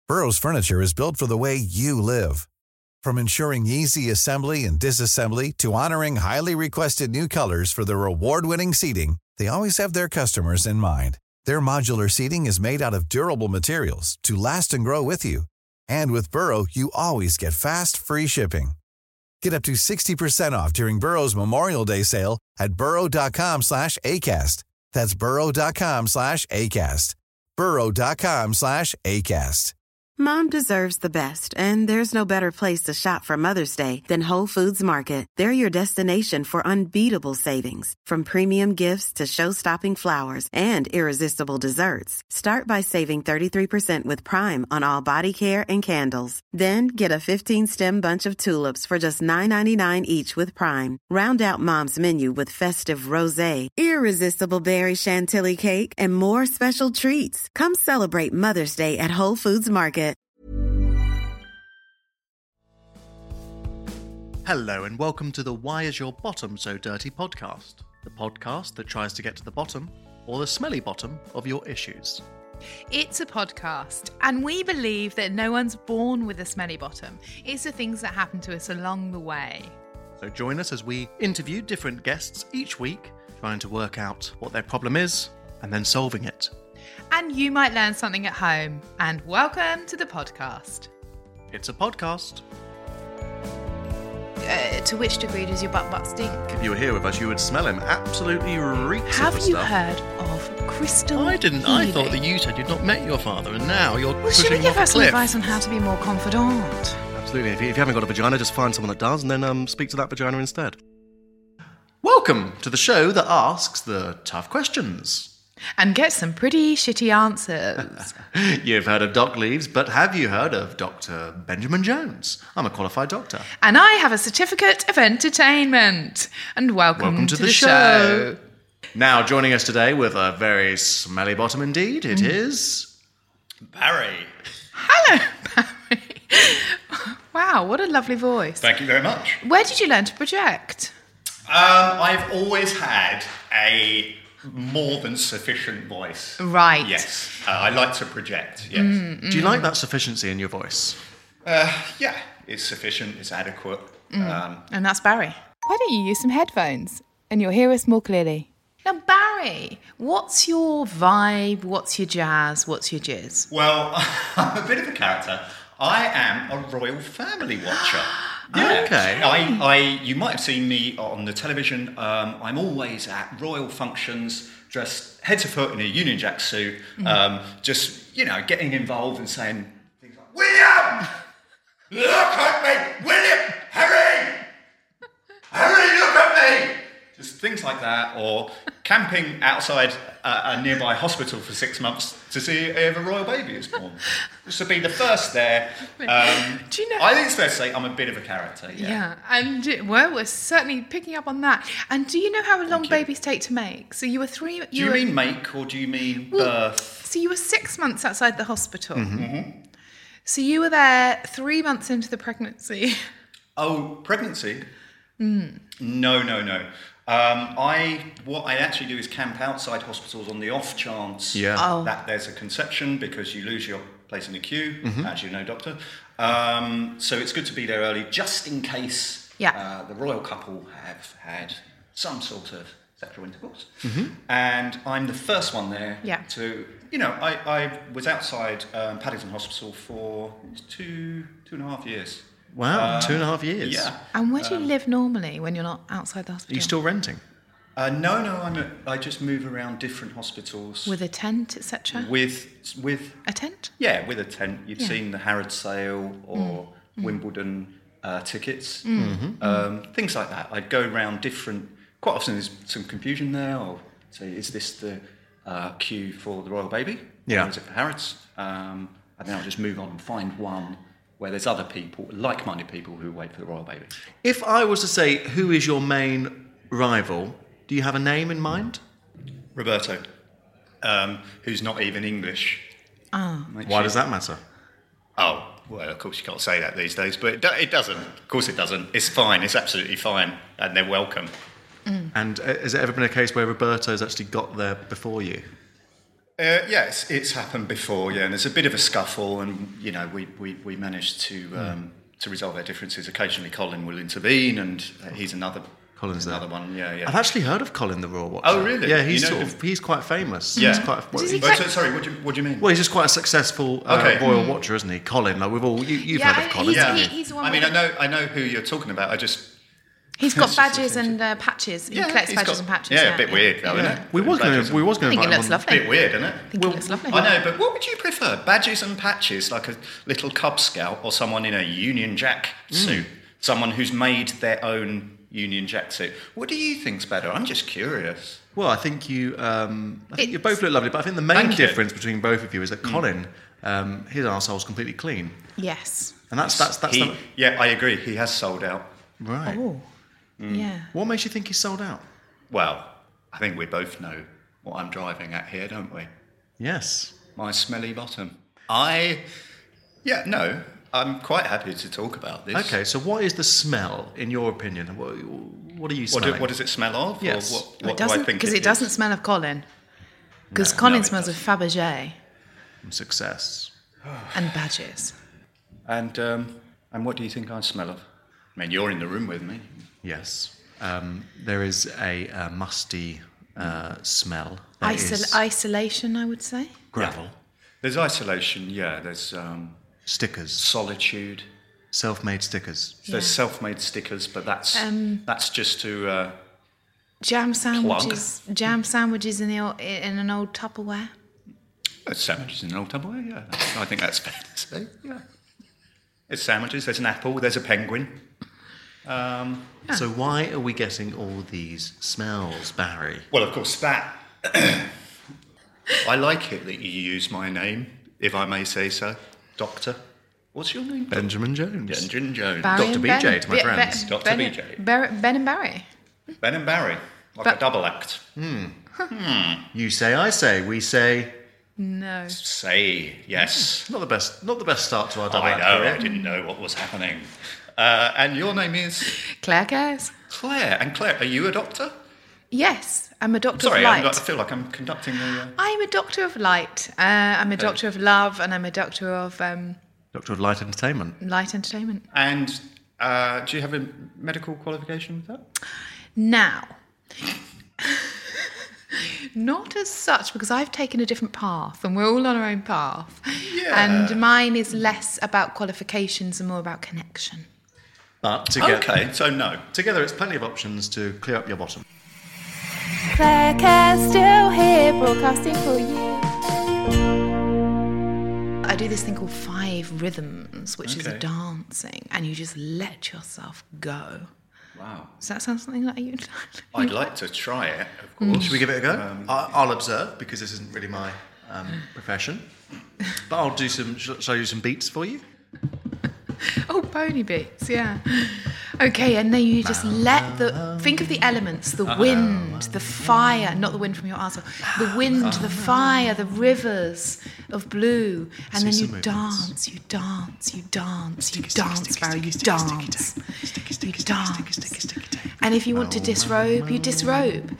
Burrow's furniture is built for the way you live. From ensuring easy assembly and disassembly to honoring highly requested new colors for their award-winning seating, they always have their customers in mind. Their modular seating is made out of durable materials to last and grow with you. And with Burrow, you always get fast, free shipping. Get up to 60% off during Burrow's Memorial Day sale at burrow.com/ACAST. That's burrow.com/ACAST. burrow.com/ACAST. Mom deserves the best, and there's no better place to shop for Mother's Day than Whole Foods Market. They're your destination for unbeatable savings, from premium gifts to show-stopping flowers and irresistible desserts. Start by saving 33% with Prime on all body care and candles. Then get a 15-stem bunch of tulips for just $9.99 each with Prime. Round out Mom's menu with festive rosé, irresistible berry chantilly cake, and more special treats. Come celebrate Mother's Day at Whole Foods Market. Hello and welcome to the Why Is Your Bottom So Dirty podcast, the podcast that tries to get to the bottom, or the smelly bottom, of your issues. It's a podcast, and we believe that no one's born with a smelly bottom. It's the things that happen to us along the way. So join us as we interview different guests each week, trying to work out what their problem is, and then solving it. And you might learn something at home. And welcome to the podcast. It's a podcast. To which degree does your butt stink? If you were here with us, you would smell him. Absolutely reeks Have of the you stuff. heard of crystal I didn't. I healing? thought that you said you'd not met your father, and now you're Well, should pushing we him give off a us some cliff. advice on how to be more confident? Absolutely. If you haven't got a vagina, just find someone that does, and then speak to that vagina instead. Welcome to the show that asks the tough questions. And get some pretty shitty answers. You've heard of Doc Leaves, but have you heard of Dr. Benjamin Jones? I'm a qualified doctor. And I have a certificate of entertainment. And welcome to the show. Now, joining us today with a very smelly bottom indeed, it is... Barry. Hello, Barry. Wow, what a lovely voice. Thank you very much. Where did you learn to project? I've always had a more than sufficient voice. Right. Yes. I like to project, yes. Do you like that sufficiency in your voice? Yeah, it's sufficient, it's adequate. And that's Barry. Why don't you use some headphones and you'll hear us more clearly? Now, Barry, what's your vibe? What's your jazz? What's your jizz? Well, I'm a bit of a character. I am a royal family watcher. Yeah. Okay. You might have seen me on the television. I'm always at royal functions, dressed head to foot in a Union Jack suit, just, getting involved and saying things like, William! Look at me! William! Harry! Harry, look at me! Just things like that, or camping outside a nearby hospital for 6 months to see if a royal baby is born. This would be the first there. Do you know? I think it's fair to say I'm a bit of a character. Yeah, and we're certainly picking up on that. And do you know how long babies take to make? So you were three. Do you mean make or do you mean birth? So you were 6 months outside the hospital. Mm-hmm. So you were there 3 months into the pregnancy. Oh, pregnancy? No. What I actually do is camp outside hospitals on the off chance that there's a conception, because you lose your place in the queue, as you know, doctor. So it's good to be there early, just in case the royal couple have had some sort of sexual intercourse. And I'm the first one there to, I was outside Paddington Hospital for 2.5 years. Wow, 2.5 years. Yeah. And where do you live normally when you're not outside the hospital? Are you still renting? No. I just move around different hospitals With a tent, etc. with a tent. Yeah, with a tent. You've seen the Harrods sale or Wimbledon tickets, things like that. I'd go around different. Quite often, there's some confusion there. Or say, is this the queue for the royal baby? Yeah. Or is it for Harrods? And then I'll just move on and find one where there's other people, like-minded people, who wait for the royal baby. If I was to say, who is your main rival, do you have a name in mind? Roberto, who's not even English. Why does that matter? Oh, well, of course you can't say that these days, but it doesn't. Of course it doesn't. It's fine. It's absolutely fine. And they're welcome. And has it ever been a case where Roberto's actually got there before you? Yes, it's happened before. Yeah, and there's a bit of a scuffle, and we managed to resolve our differences. Occasionally, Colin will intervene, and he's another. Colin's another one. Yeah. I've actually heard of Colin the Royal Watcher. Oh, really? Yeah, he's quite famous. Yeah. Sorry, what do you mean? Well, he's just quite a successful Royal Watcher, isn't he? Colin, like you've heard of Colin. He's the one. I know who you're talking about. He's got badges and patches. He collects badges and patches. Yeah, a bit weird though, isn't it? We was going to. I think it looks lovely. A bit weird, isn't it? I think it looks lovely. I know, but what would you prefer? Badges and patches, like a little Cub Scout, or someone in a Union Jack suit? Someone who's made their own Union Jack suit. What do you think's better? I'm just curious. Well, I think you both look lovely, but I think the main difference between both of you is that Colin, his arsehole's completely clean. Yes. And that's Yeah, I agree. He has sold out. Right. Oh. Yeah. What makes you think he's sold out? Well, I think we both know what I'm driving at here, don't we? Yes. My smelly bottom. I'm quite happy to talk about this. Okay, so what is the smell, in your opinion? What are you smelling? What does it smell of? Yes. Or what do I think because it doesn't smell of Colin. Because Colin smells of Fabergé. Success. And badges. And what do you think I smell of? I mean, you're in the room with me. Yes. There is a musty smell. Isolation, I would say. Gravel. Yeah. There's isolation, yeah. There's stickers. Solitude. Self-made stickers. Yeah. There's self-made stickers, but that's just to jam sandwiches. Plug. Jam sandwiches in an old Tupperware. Sandwiches in an old Tupperware, yeah. I think that's fair to say. Yeah. There's sandwiches. There's an apple. There's a penguin. So why are we getting all these smells, Barry? Well, of course, that. I like it that you use my name, if I may say so. Doctor. What's your name? Benjamin Jones. Benjamin Jones. Dr. BJ to my friends. Dr. BJ. Ben and Barry. Ben and Barry. Like a double act. You say, I say, we say... No. Say, yes. Not the best start to our double act. I know, I didn't know what was happening. And your name is? Claire Cares. Claire. And Claire, are you a doctor? Yes, I'm a doctor of light. I feel like I'm conducting the... I'm a doctor of light. I'm a doctor of love, and I'm a doctor of... Doctor of light entertainment. Light entertainment. And do you have a medical qualification with that? Now, not as such, because I've taken a different path, and we're all on our own path. Yeah. And mine is less about qualifications and more about connection. But together... Okay, so no. Together, it's plenty of options to clear up your bottom. Claire Cares still here, broadcasting for you. I do this thing called 5 rhythms, which is a dancing, and you just let yourself go. Wow. Does that sound something like you? I'd like to try it, of course. Should we give it a go? I'll observe, because this isn't really my profession. But I'll do shall I do some beats for you? Oh, pony beats, yeah. Okay, and then you just think of the elements, the wind, the fire, not the wind from your arsehole, the wind, the fire, the rivers of blue, and then you dance, Barry, you dance. And if you want to disrobe, you disrobe.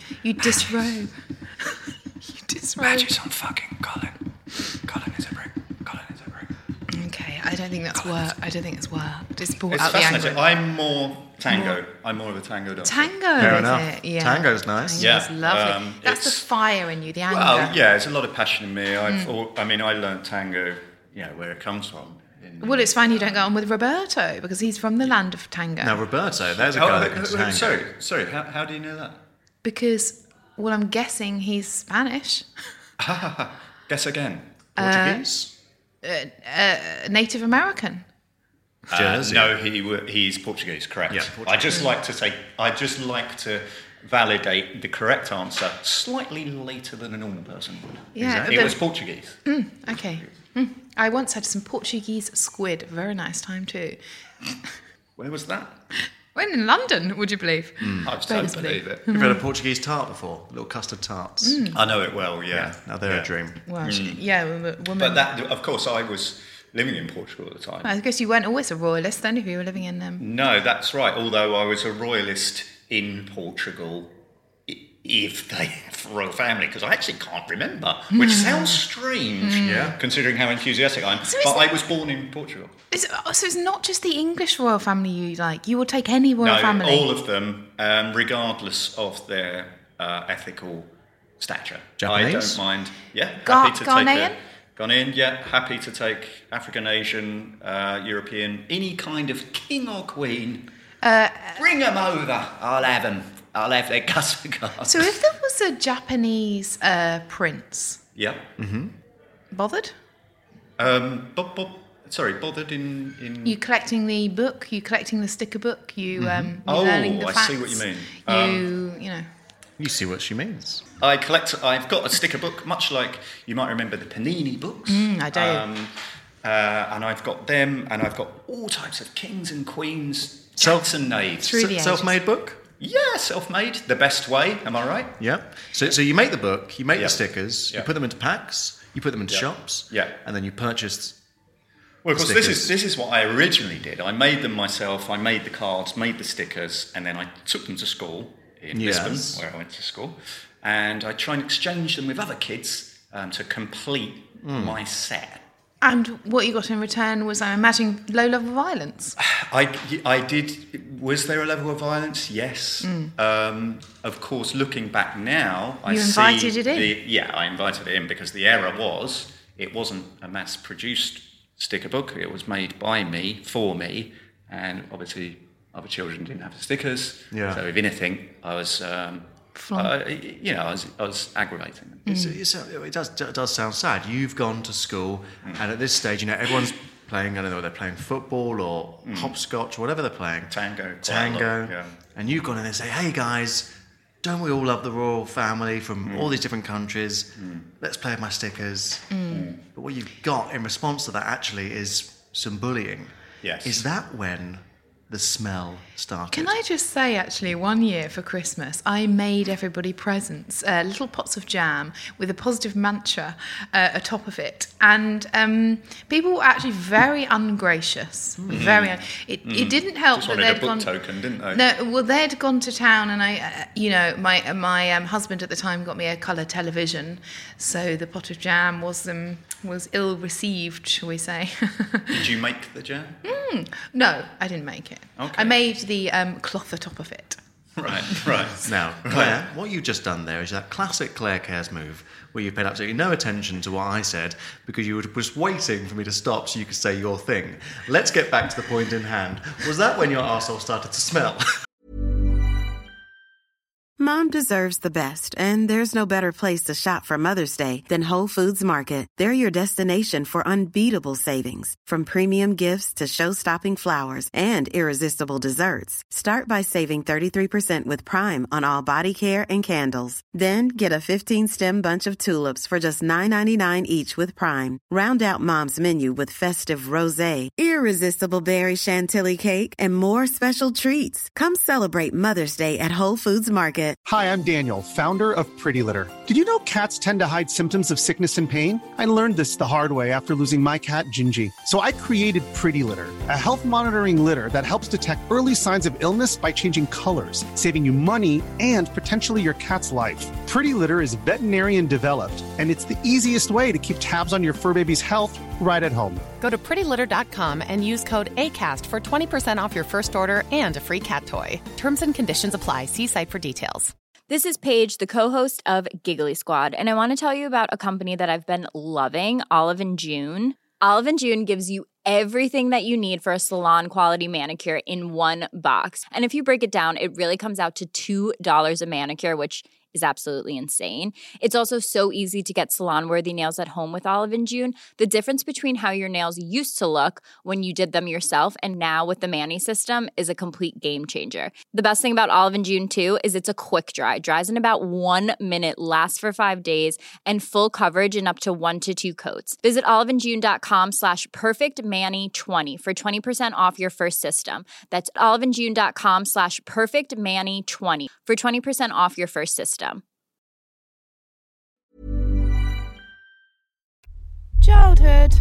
Badges on fucking Colin. Colin is a brick. Okay, I don't think that's work. I don't think it's worked. It's brought It's out the fascinating. anger. I'm more tango. I'm more of a tango doctor. Tango, Fair is enough. it? Yeah. Tango's nice. Tango's Yeah, lovely. That's the fire in you, the anger. Well, yeah, there's a lot of passion in me. I learned tango, where it comes from. Well, it's fine you don't go on with Roberto, because he's from the land of tango. Now, Roberto, there's a guy that can tango. Sorry, how do you know that? Because, well, I'm guessing he's Spanish. Guess again. Portuguese? Native American. Jersey. No, he's Portuguese, correct. Yeah, Portuguese. I just like to validate the correct answer slightly later than a normal person would. Yeah, exactly. It was Portuguese. Okay. I once had some Portuguese squid. Very nice time too. Where was that? When in London, would you believe? I don't believe it. You've had a Portuguese tart before? Little custard tarts. I know it well, yeah. Now they're a dream. Well, woman. But that, of course, I was living in Portugal at the time. I guess you weren't always a royalist then if you were living in them. No, that's right. Although I was a royalist in Portugal, if they have a royal family, because I actually can't remember, which sounds strange, considering how enthusiastic I am. But I was born in Portugal. So it's not just the English royal family you like. You will take any royal family. No, all of them, regardless of their ethical stature. Japanese? I don't mind. Yeah, happy to Ghanaian? take Ghanaian, happy to take African, Asian, European, any kind of king or queen. Bring them over. I'll have them. I'll have their cigars. So if there was a Japanese prince, bothered? Bothered in... You collecting the book? You collecting the sticker book? You learning the facts? I see what you mean. You know. You see what she means. I've got a sticker book, much like you might remember the Panini books. I do. And I've got them, and I've got all types of kings and queens, jacks and knaves. Self-made book? Yeah, self-made. The best way, am I right? Yeah. So you make the book, you make the stickers, you put them into packs, you put them into shops, and then you purchase. Well, of course, this is what I originally did. I made them myself. I made the cards, made the stickers, and then I took them to school in Lisbon, where I went to school, and I try and exchange them with other kids to complete my set. And what you got in return was, I imagine, low level violence. I did. Was there a level of violence? Yes. Of course, looking back now, I invited it in. I invited it in because the error was it wasn't a mass-produced sticker book. It was made by me for me, and obviously other children didn't have the stickers. Yeah. So if anything, I was. I was aggravating them. It does sound sad. You've gone to school, and at this stage, everyone's playing. I don't know, they're playing football or hopscotch or whatever they're playing. Tango. And you've gone in and say, "Hey guys, don't we all love the royal family from all these different countries? Let's play with my stickers." But what you've got in response to that actually is some bullying. Yes. Is that when the smell started? Can I just say, actually, one year for Christmas, I made everybody presents, little pots of jam with a positive mantra atop of it. And people were actually very ungracious. It didn't help that they'd gone... token, didn't they? No, well, they'd gone to town, and my husband at the time got me a colour television, so the pot of jam was ill received, shall we say. Did you make the jam? No, I didn't make it. Okay. I made the cloth atop of it. Right. Now, Claire, what you've just done there is that classic Claire Cares move where you paid absolutely no attention to what I said because you were just waiting for me to stop so you could say your thing. Let's get back to the point in hand. Was that when your arsehole started to smell? Mom deserves the best, and there's no better place to shop for Mother's Day than Whole Foods Market. They're your destination for unbeatable savings, from premium gifts to show-stopping flowers and irresistible desserts. Start by saving 33% with Prime on all body care and candles. Then get a 15-stem bunch of tulips for just $9.99 each with Prime. Round out Mom's menu with festive rosé, irresistible berry chantilly cake, and more special treats. Come celebrate Mother's Day at Whole Foods Market. Hi, I'm Daniel, founder of Pretty Litter. Did you know cats tend to hide symptoms of sickness and pain? I learned this the hard way after losing my cat, Gingy. So I created Pretty Litter, a health monitoring litter that helps detect early signs of illness by changing colors, saving you money and potentially your cat's life. Pretty Litter is veterinarian developed, and it's the easiest way to keep tabs on your fur baby's health right at home. Go to prettylitter.com and use code ACAST for 20% off your first order and a free cat toy. Terms and conditions apply. See site for details. This is Paige, the co-host of Giggly Squad, and I want to tell you about a company that I've been loving, Olive & June. Olive & June gives you everything that you need for a salon-quality manicure in one box. And if you break it down, it really comes out to $2 a manicure, which is absolutely insane. It's also so easy to get salon-worthy nails at home with Olive & June. The difference between how your nails used to look when you did them yourself and now with the Mani system is a complete game changer. The best thing about Olive & June, too, is it's a quick dry. Dries in about 1 minute, lasts for 5 days, and full coverage in up to 1 to 2 coats. Visit oliveandjune.com/perfectmani20 for 20% off your first system. That's oliveandjune.com/perfectmani20 for 20% off your first system. Childhood.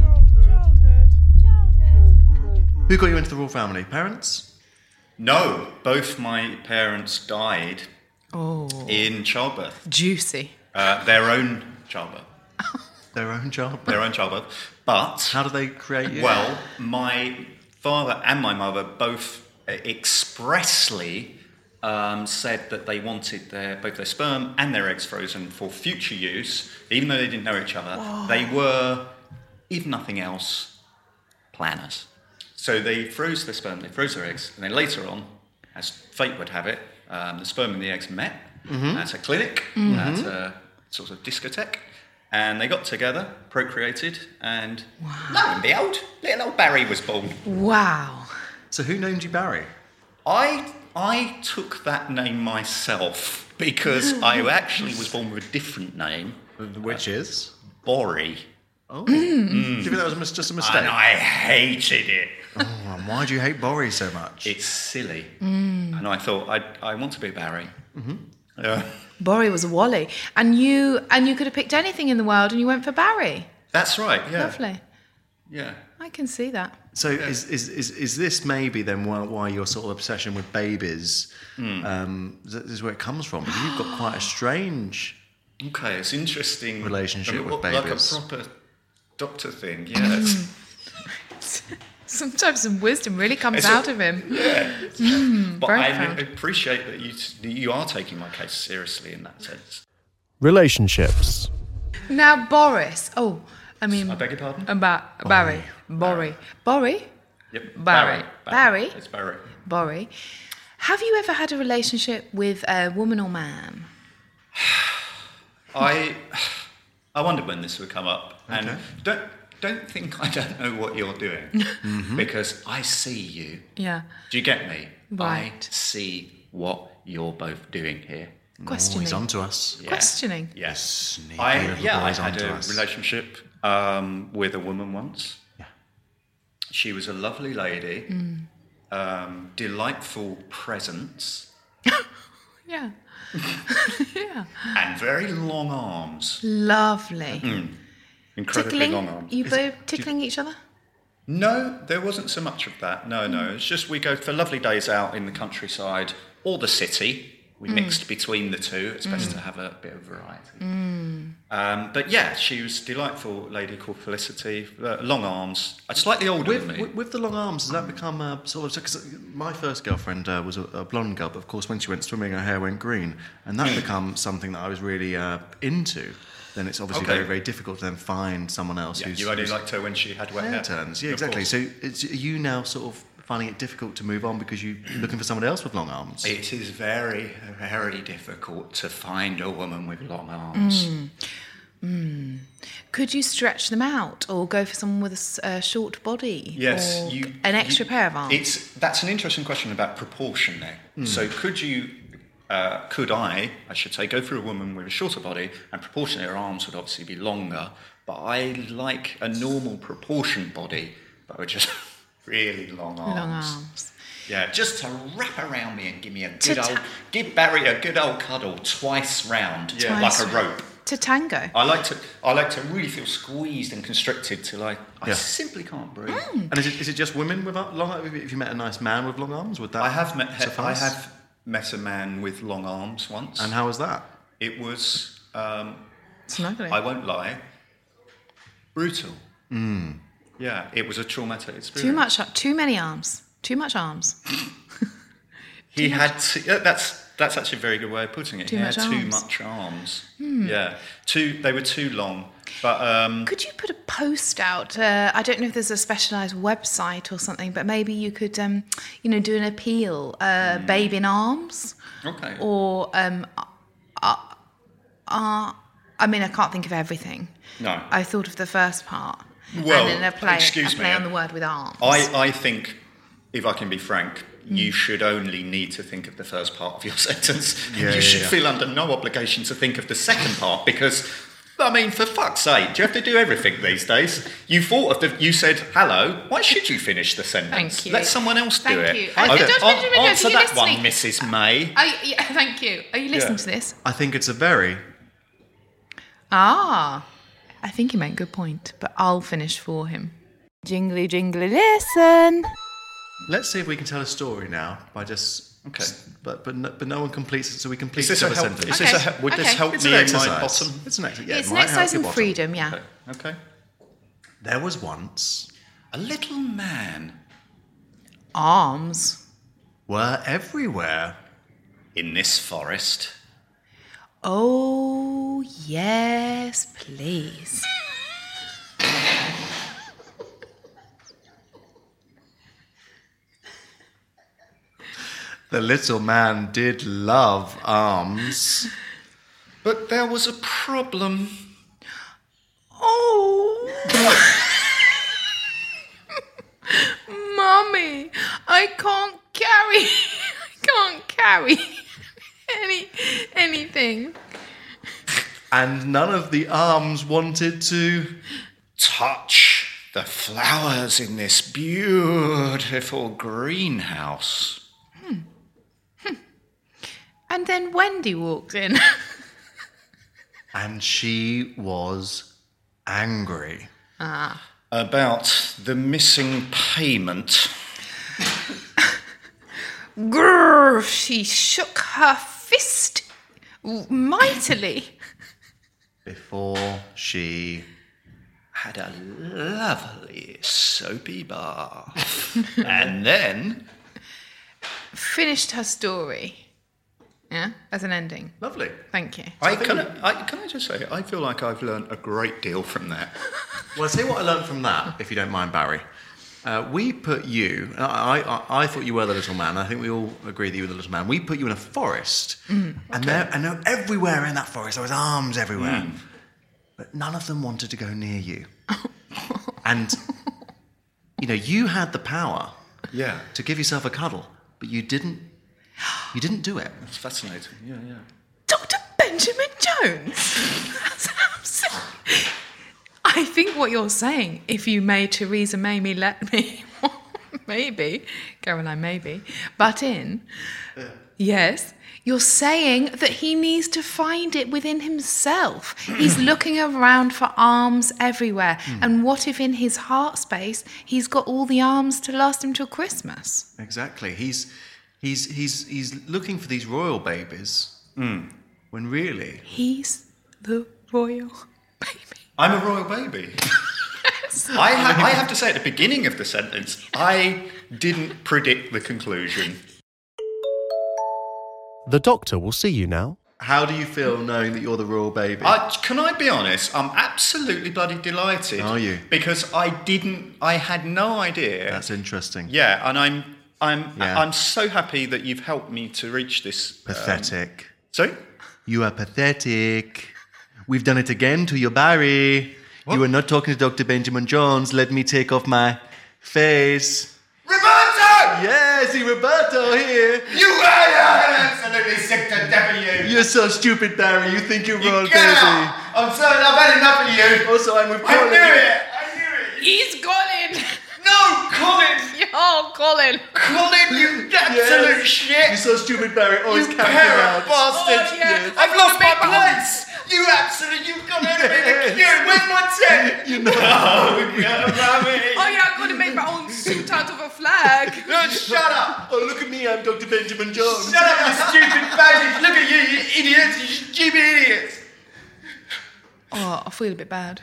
Who got you into the royal family? Parents? No, both my parents died in childbirth. Juicy. Their own childbirth. Their own childbirth? Their own childbirth. But... How do they create you? Well, my father and my mother both expressly said that they wanted both their sperm and their eggs frozen for future use, even though they didn't know each other. Whoa. They were, if nothing else, planners. So they froze their sperm, they froze their eggs, and then later on, as fate would have it, the sperm and the eggs met at a clinic, at a sort of discotheque, and they got together, procreated, and lo and behold, little old Barry was born. Wow. So who named you Barry? I took that name myself because I actually was born with a different name. Which is? Borry. Oh. Do you think that was just a mistake? And I hated it. Oh, and why do you hate Borry so much? It's silly. And I thought, I want to be Barry. Borry was a Wally. And you could have picked anything in the world and you went for Barry. That's right, yeah. Lovely. Yeah. I can see that. So is this maybe then why your sort of obsession with babies, this is where it comes from? Because you've got quite a strange... Okay, it's interesting. Relationship with babies. Like a proper doctor thing, yes. Sometimes some wisdom really comes out of him. Yeah. But I appreciate that you are taking my case seriously in that sense. Relationships. Now, Boris. I beg your pardon? Barry. Borry. Borry? Yep. Barry. Barry? It's Barry. Borry. Have you ever had a relationship with a woman or man? I wondered when this would come up. Okay. And don't think I don't know what you're doing. Because I see you. Yeah. Do you get me? Right. I see what you're both doing here. Questioning. He's onto us. Yeah. Questioning. Yes. I had a relationship with a woman once. Yeah. She was a lovely lady, delightful presence. Yeah. Yeah. And very long arms. Lovely. Incredibly long arms. You both tickling each other? No, there wasn't so much of that. No. It's just we go for lovely days out in the countryside or the city. We mixed between the two. It's best to have a bit of variety. But yeah, she was a delightful lady called Felicity. Long arms. Slightly older than me. With the long arms, has that become a sort of... Because my first girlfriend was a blonde girl, but of course when she went swimming, her hair went green. And that became something that I was really into. Then it's obviously very, very difficult to then find someone else who's... You only liked her when she had wet hair. Turns. Yeah, exactly. So are you now sort of finding it difficult to move on because you're looking for someone else with long arms? It is very, very difficult to find a woman with long arms. Could you stretch them out or go for someone with a short body? Yes. Or an extra pair of arms? That's an interesting question about proportion there. So could I should say, go for a woman with a shorter body and proportionally her arms would obviously be longer, but I like a normal proportioned body, but with just really long arms. Long arms. Yeah, just to wrap around me and give Barry a good old cuddle twice round, like a rope. To tango. I like to really feel squeezed and constricted till I simply can't breathe. And is it just women with long arms? If you met a nice man with long arms, would that suffice? I have met a man with long arms once. And how was that? It was, snuggling. I won't lie, brutal. Yeah, it was a traumatic experience. Too many arms. Too much arms. He had that's actually a very good way of putting it. He had too much arms. Yeah, they were too long. But could you put a post out? I don't know if there's a specialised website or something, but maybe you could, do an appeal. Babe in arms. Okay. Or I can't think of everything. No. I thought of the first part. Well, and then a play on the word with arms. I think, if I can be frank, you should only need to think of the first part of your sentence. You should feel under no obligation to think of the second part because, for fuck's sake, do you have to do everything these days? You said hello. Why should you finish the sentence? Thank you. Let someone else do it. Thank you. Answer that one, Mrs. May. Thank you. Are you listening to this? I think it's a very... I think he made a good point, but I'll finish for him. Jingly, jingly, listen. Let's see if we can tell a story now by just Okay. But no one completes it, so we complete Is this each a other's help? sentence. Would this help It's me an in my exercise. bottom? It's an exercise. Yeah, It's it an might help exercise your in bottom. freedom, yeah. Okay. There was once A little man Arms. were everywhere. in this forest. Oh, yes, please. The little man did love arms. But there was a problem. Oh. Mummy, I can't carry anything. And none of the arms wanted to. Touch the flowers in this beautiful greenhouse. And then Wendy walked in. And she was angry. About the missing payment. Grrr, she shook her fist mightily. Before she Had a lovely soapy bath. And then Finished her story. Yeah, as an ending. Lovely. Thank you. can I just say, I feel like I've learned a great deal from that. Well, I'll tell you what I learned from that, if you don't mind, Barry. We put you, I thought you were the little man. I think we all agree that you were the little man. We put you in a forest, and everywhere in that forest there was arms everywhere, but none of them wanted to go near you. And you had the power, to give yourself a cuddle, but you didn't. You didn't do it. That's fascinating. Yeah. Dr. Benjamin Jones. That's absolutely. I think what you're saying, if you may, Theresa May let me, maybe, Caroline, maybe, butt in. Yes, you're saying that he needs to find it within himself. He's looking around for arms everywhere. And what if in his heart space he's got all the arms to last him till Christmas? Exactly. He's looking for these royal babies, when really He's the royal baby. I'm a royal baby. I have to say, at the beginning of the sentence, I didn't predict the conclusion. The doctor will see you now. How do you feel knowing that you're the royal baby? Can I be honest? I'm absolutely bloody delighted. Are you? Because I had no idea. That's interesting. Yeah, and I'm so happy that you've helped me to reach this. Pathetic. Sorry? You are pathetic. We've done it again to you, Barry. What? You are not talking to Dr. Benjamin Jones. Let me take off my face. Roberto! Yes, Roberto here. You are absolutely sick to death of you. You're so stupid, Barry. You think you're royal Get baby. out. I'm sorry, I've had enough of you. Also, I'm with I Colin. knew it. He's Colin. No, Colin. Oh, Colin. Colin, you absolute shit. You're so stupid, Barry. Always You camping pair out. of bastards. Oh, yeah. I've lost my place. You absolutely, you've gone out of the queue. Where's my tent? You know. Oh, Grammy. Oh, yeah, I could have made my own suit out of a flag. No, shut up. Oh, look at me. I'm Dr. Benjamin Jones. Shut up, you stupid badges. Look at you idiots. You stupid idiots. Oh, I feel a bit bad.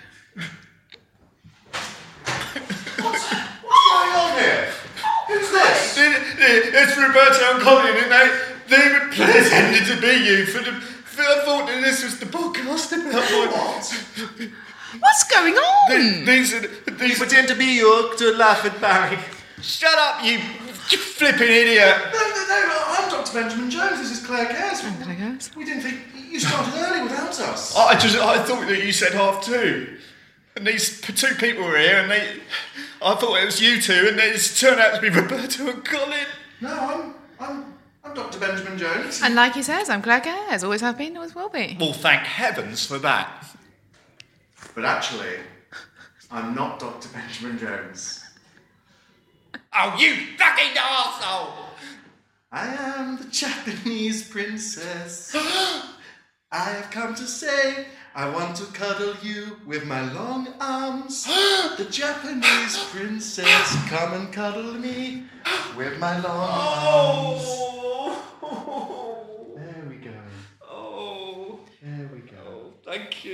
What's going on here? Who's this? It's Roberto and Colin, and they pretended to be you I thought that this was the podcast about what? What's going on? These Pretend to be you to laugh at Barry. Shut up, you flipping idiot! No, I'm Dr. Benjamin Jones. This is Claire Cares. Claire Cares. We didn't think you started early without us. I thought that you said 2:30. And these two people were here, and I thought it was you two, and it turned out to be Roberto and Colin. No, I'm Dr. Benjamin Jones. And like he says, I'm Claire Cares. Always have been, always will be. Well, thank heavens for that. But actually, I'm not Dr. Benjamin Jones. Oh, you fucking arsehole! I am the Japanese princess. I have come to say I want to cuddle you with my long arms. The Japanese princess, come and cuddle me with my long arms.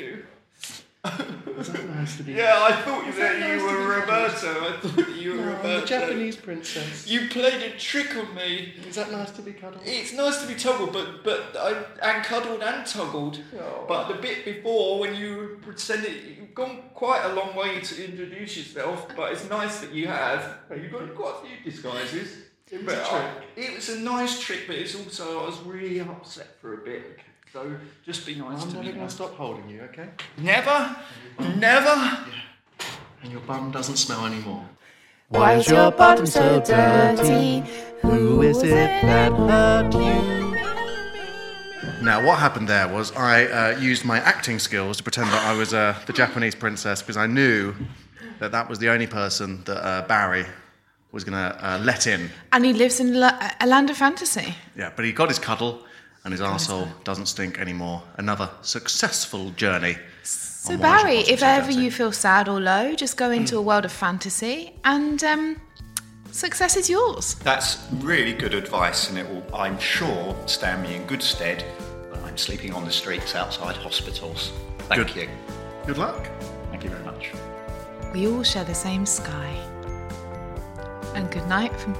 you. Is that nice to be? Yeah, I thought that you were Roberto. I thought that you were Roberto. I'm the Japanese princess. You played a trick on me. Is that nice to be cuddled? It's nice to be toggled, and cuddled and toggled. Oh. But the bit before, when you said it, you've gone quite a long way to introduce yourself. But it's nice that you have. You've got quite a few disguises. It was a trick. It was a nice trick, but it's also I was really upset for a bit. So just be nice to me. I'm never going to stop holding you, okay? Never? Never? Yeah. And your bum doesn't smell anymore. Why is your bottom so dirty? Who is it that hurt you? Now, what happened there was I used my acting skills to pretend that I was the Japanese princess because I knew that was the only person that Barry was going to let in. And he lives in a land of fantasy. Yeah, but he got his cuddle and his arsehole doesn't stink anymore. Another successful journey. So Barry, if ever you feel sad or low, just go into a world of fantasy and success is yours. That's really good advice, and it will, I'm sure, stand me in good stead when I'm sleeping on the streets outside hospitals. Thank you. Good luck. Thank you very much. We all share the same sky. And good night from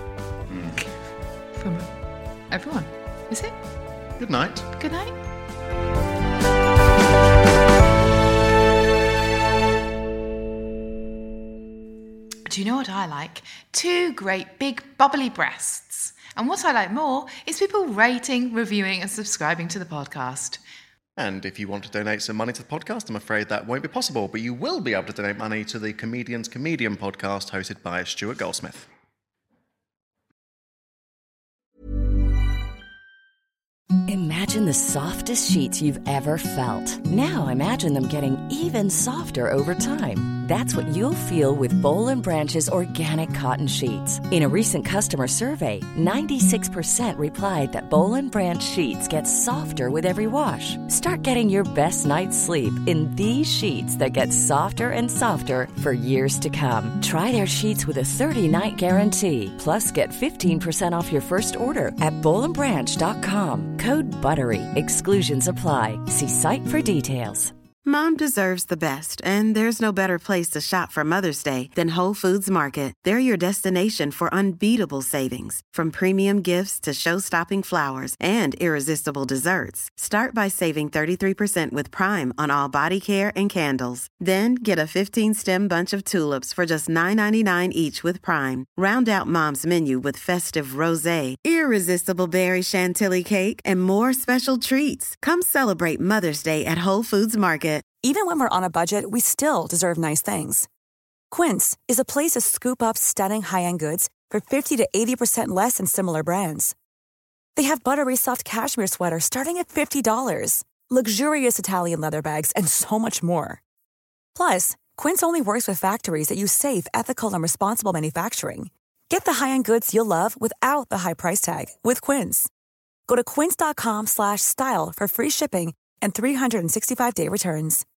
everyone. Is it? Good night. Good night. Do you know what I like? 2 great big bubbly breasts. And what I like more is people rating, reviewing and subscribing to the podcast. And if you want to donate some money to the podcast, I'm afraid that won't be possible, but you will be able to donate money to the Comedian's Comedian podcast hosted by Stuart Goldsmith. Imagine the softest sheets you've ever felt. Now imagine them getting even softer over time. That's what you'll feel with Boll & Branch's organic cotton sheets. In a recent customer survey, 96% replied that Boll & Branch sheets get softer with every wash. Start getting your best night's sleep in these sheets that get softer and softer for years to come. Try their sheets with a 30-night guarantee. Plus, get 15% off your first order at bollandbranch.com. Code BUTTERY. Exclusions apply. See site for details. Mom deserves the best, and there's no better place to shop for Mother's Day than Whole Foods Market. They're your destination for unbeatable savings, from premium gifts to show-stopping flowers and irresistible desserts. Start by saving 33% with Prime on all body care and candles. Then get a 15-stem bunch of tulips for just $9.99 each with Prime. Round out Mom's menu with festive rosé, irresistible berry chantilly cake, and more special treats. Come celebrate Mother's Day at Whole Foods Market. Even when we're on a budget, we still deserve nice things. Quince is a place to scoop up stunning high-end goods for 50 to 80% less than similar brands. They have buttery soft cashmere sweaters starting at $50, luxurious Italian leather bags, and so much more. Plus, Quince only works with factories that use safe, ethical, and responsible manufacturing. Get the high-end goods you'll love without the high price tag with Quince. Go to quince.com/style for free shipping and 365-day returns.